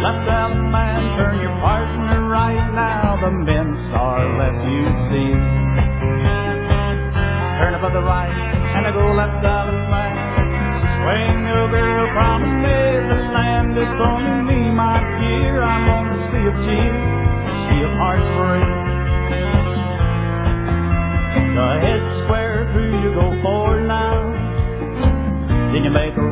Left out man, turn your partner right now. The mints are left, you see. Turn up on the right and I go left out of man. Swing your girl, promise me the land. It's only me, my dear. I'm on the sea of tears, sea of heartbreak. The head square, who you go for now? Then you make a